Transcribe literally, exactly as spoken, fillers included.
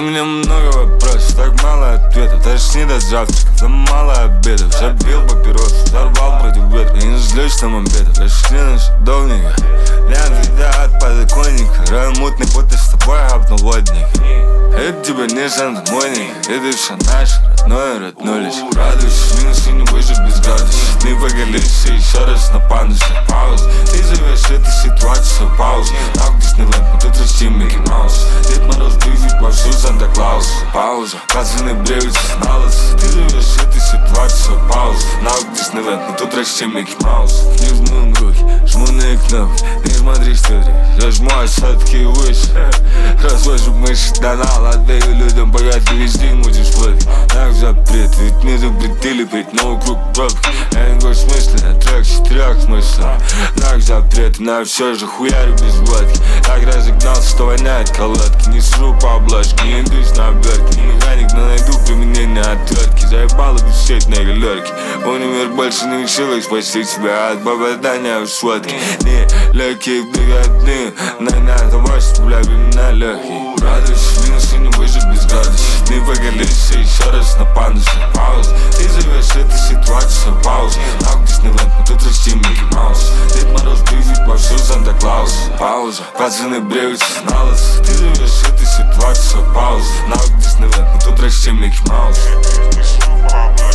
меня много вопросов, так мало ответов. Даже не до завтрака, там мало обедов. Забил папирос, взорвал против ветра. И не злюсь на мобедов, пришли наши довника. Лям вида от подоконника. Рай мутный, будто с тобой обноводник. Это тебе не Санта-Моника, это все наше, родное, роднулись. Радуйся, минус и не выжить без градуса. Не поголись еще раз на пандусе. Пауза, ты зовешь эту ситуацию паузу. Нахуй Диснейленд, мы тут растим Микки Маус. Дед Мороз движет вовсю Санта-Клаус. Пауза, пацаны бреются на лысо. Ты зовешь эту ситуацию паузу. Нахуй Диснейленд, мы тут растим Микки Маус. Не жму руки, жму на кнопки. Не смотри сторис, я жму осадки выше. Развожу мыши до нала. Отдаю людям, пока ты везде мутишь фотки. Нах запрет, ведь не запретили пить, но вокруг пробки. Я не говорю смысленно, трек четырех смыслов. Нах запрет, на все же хуярю без водки. Так разогнался, что воняет колодки. Не сижу по обложке, не индусь на обертке. Не механик, но найду применение отвертки. Заебало висеть на галерке. Универ больше не решила спасти тебя от попадания в схватки. Не легкие выгодные, на надо восемь, бля, на легкие. Радуйся, минус и не выжить без градуса. Не поголись еще раз на пандусе. Пауза, ты зовешь эту ситуацию паузу. Нахуй Диснейленд, мы тут растим Микки Маус. Дед Мороз движет вовсю Санта-Клаус. Пауза, пацаны бреются на лысо. Ты зовешь эту ситуацию паузу. Нахуй Диснейленд, мы тут растим Микки Маус.